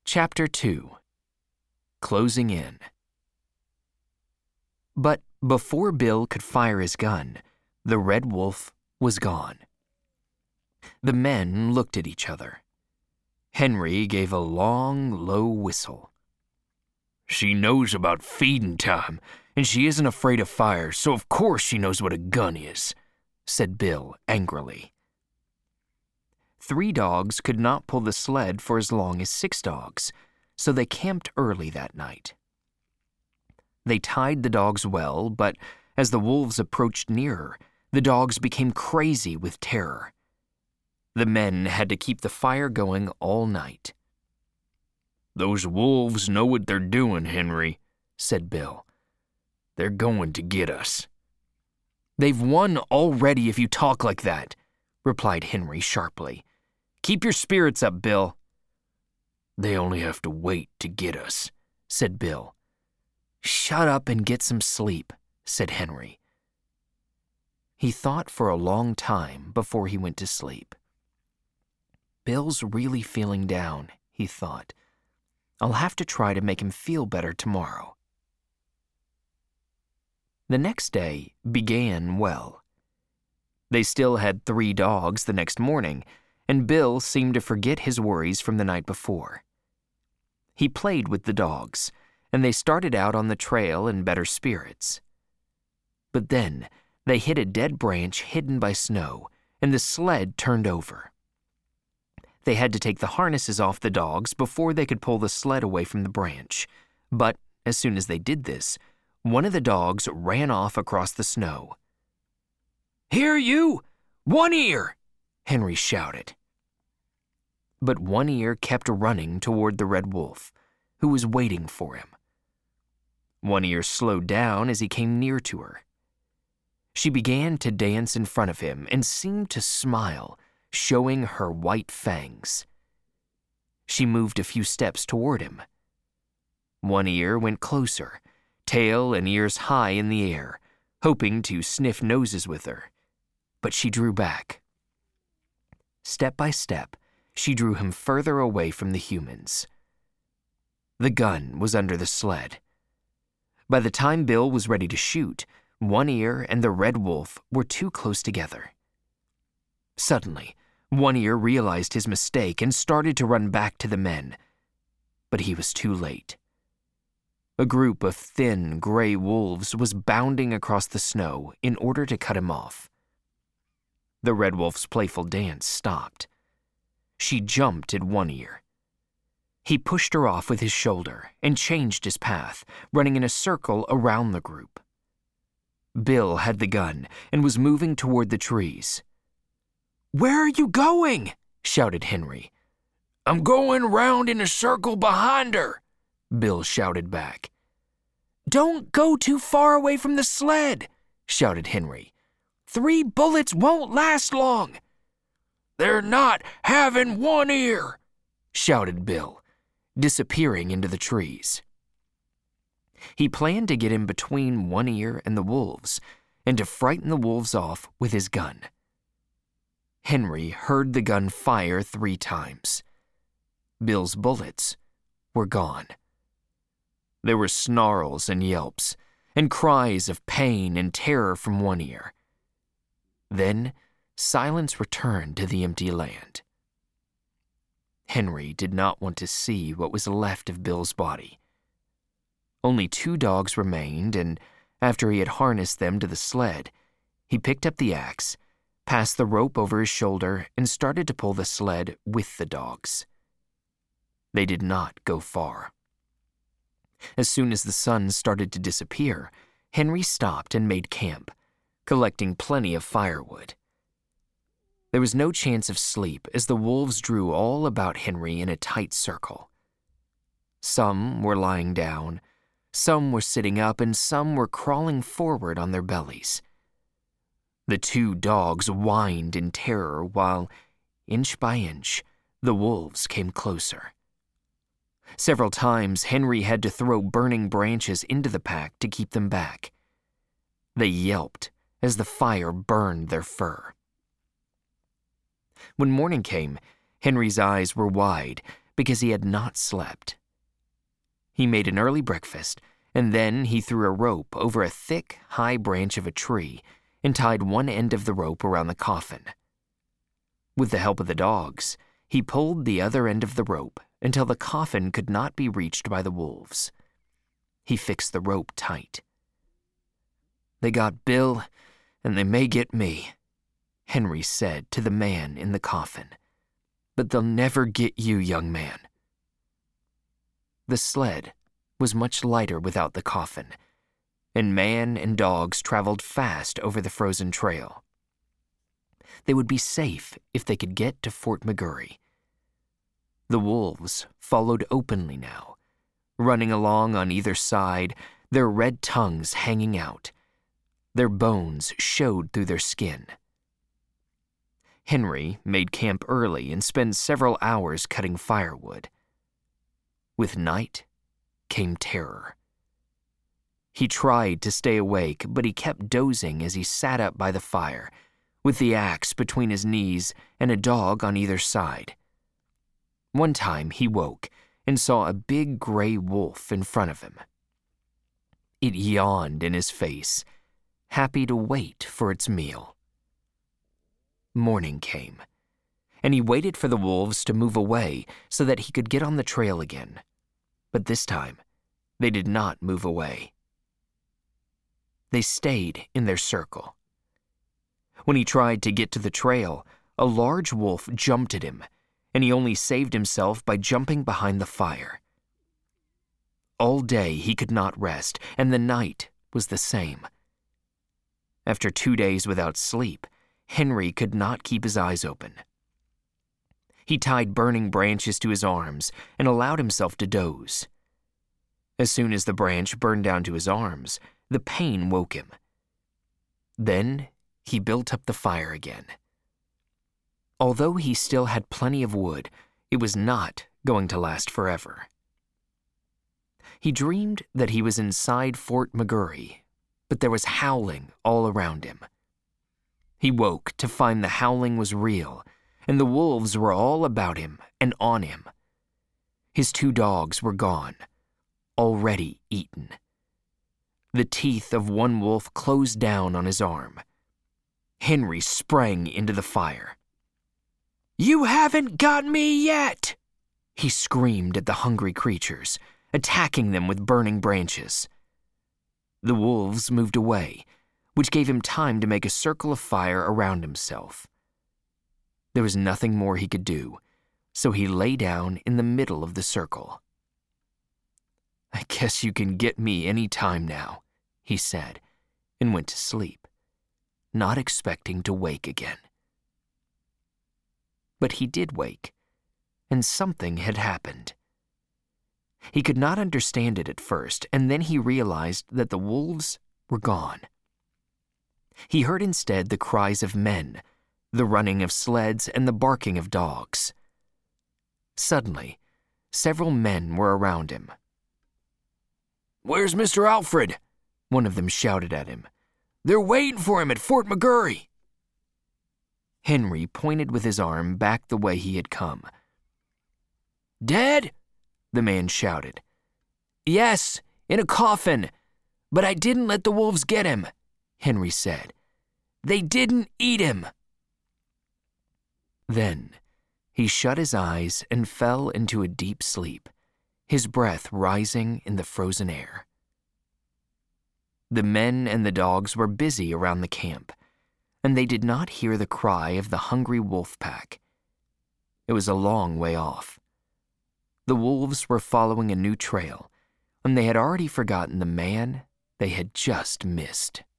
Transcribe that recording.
Chapter 2. Closing In. But before Bill could fire his gun, the red wolf was gone. The men looked at each other. Henry gave a long, low whistle. "She knows about feeding time, and she isn't afraid of fire, so of course she knows what a gun is," said Bill angrily. 3 dogs could not pull the sled for as long as 6 dogs, so they camped early that night. They tied the dogs well, but as the wolves approached nearer, the dogs became crazy with terror. The men had to keep the fire going all night. "Those wolves know what they're doing, Henry," said Bill. "They're going to get us." "They've won already if you talk like that," replied Henry sharply. "Keep your spirits up, Bill." "They only have to wait to get us," said Bill. "Shut up and get some sleep," said Henry. He thought for a long time before he went to sleep. Bill's really feeling down, he thought. I'll have to try to make him feel better tomorrow. The next day began well. They still had 3 dogs the next morning, and Bill seemed to forget his worries from the night before. He played with the dogs, and they started out on the trail in better spirits. But then they hit a dead branch hidden by snow, and the sled turned over. They had to take the harnesses off the dogs before they could pull the sled away from the branch. But as soon as they did this, one of the dogs ran off across the snow. "Here you! One Ear!" Henry shouted. But One Ear kept running toward the red wolf, who was waiting for him. One Ear slowed down as he came near to her. She began to dance in front of him and seemed to smile, showing her white fangs. She moved a few steps toward him. One Ear went closer, tail and ears high in the air, hoping to sniff noses with her, but she drew back. Step by step, she drew him further away from the humans. The gun was under the sled. By the time Bill was ready to shoot, One Ear and the red wolf were too close together. Suddenly, One Ear realized his mistake and started to run back to the men, but he was too late. A group of thin, gray wolves was bounding across the snow in order to cut him off. The red wolf's playful dance stopped. She jumped at One Ear. He pushed her off with his shoulder and changed his path, running in a circle around the group. Bill had the gun and was moving toward the trees. "Where are you going?" shouted Henry. "I'm going round in a circle behind her," Bill shouted back. "Don't go too far away from the sled," shouted Henry. 3 bullets won't last long." "They're not having One Ear," shouted Bill, disappearing into the trees. He planned to get in between One Ear and the wolves and to frighten the wolves off with his gun. Henry heard the gun fire 3 times. Bill's bullets were gone. There were snarls and yelps, and cries of pain and terror from One Ear. Then silence returned to the empty land. Henry did not want to see what was left of Bill's body. Only 2 dogs remained, and after he had harnessed them to the sled, he picked up the axe, passed the rope over his shoulder, and started to pull the sled with the dogs. They did not go far. As soon as the sun started to disappear, Henry stopped and made camp, collecting plenty of firewood. There was no chance of sleep as the wolves drew all about Henry in a tight circle. Some were lying down, some were sitting up, and some were crawling forward on their bellies. The 2 dogs whined in terror while, inch by inch, the wolves came closer. Several times Henry had to throw burning branches into the pack to keep them back. They yelped as the fire burned their fur. When morning came, Henry's eyes were wide, because he had not slept. He made an early breakfast, and then he threw a rope over a thick, high branch of a tree and tied one end of the rope around the coffin. With the help of the dogs, he pulled the other end of the rope until the coffin could not be reached by the wolves. He fixed the rope tight. "They got Bill, and they may get me," Henry said to the man in the coffin. "But they'll never get you, young man." The sled was much lighter without the coffin, and man and dogs traveled fast over the frozen trail. They would be safe if they could get to Fort McGurry. The wolves followed openly now, running along on either side, their red tongues hanging out. Their bones showed through their skin. Henry made camp early and spent several hours cutting firewood. With night came terror. He tried to stay awake, but he kept dozing as he sat up by the fire, with the axe between his knees and a dog on either side. One time he woke and saw a big gray wolf in front of him. It yawned in his face, happy to wait for its meal. Morning came, and he waited for the wolves to move away so that he could get on the trail again. But this time, they did not move away. They stayed in their circle. When he tried to get to the trail, a large wolf jumped at him, and he only saved himself by jumping behind the fire. All day he could not rest, and the night was the same. After 2 days without sleep, Henry could not keep his eyes open. He tied burning branches to his arms and allowed himself to doze. As soon as the branch burned down to his arms, the pain woke him. Then he built up the fire again. Although he still had plenty of wood, it was not going to last forever. He dreamed that he was inside Fort McGurry, but there was howling all around him. He woke to find the howling was real, and the wolves were all about him and on him. His 2 dogs were gone, already eaten. The teeth of one wolf closed down on his arm. Henry sprang into the fire. "You haven't got me yet!" he screamed at the hungry creatures, attacking them with burning branches. The wolves moved away, which gave him time to make a circle of fire around himself. There was nothing more he could do, so he lay down in the middle of the circle. "I guess you can get me any time now," he said, and went to sleep, not expecting to wake again. But he did wake, and something had happened. He could not understand it at first, and then he realized that the wolves were gone. He heard instead the cries of men, the running of sleds, and the barking of dogs. Suddenly, several men were around him. "Where's Mr. Alfred?" one of them shouted at him. "They're waiting for him at Fort McGurry." Henry pointed with his arm back the way he had come. "Dead?" the man shouted. "Yes, in a coffin, but I didn't let the wolves get him," Henry said. "They didn't eat him." Then he shut his eyes and fell into a deep sleep, his breath rising in the frozen air. The men and the dogs were busy around the camp, and they did not hear the cry of the hungry wolf pack. It was a long way off. The wolves were following a new trail, and they had already forgotten the man they had just missed.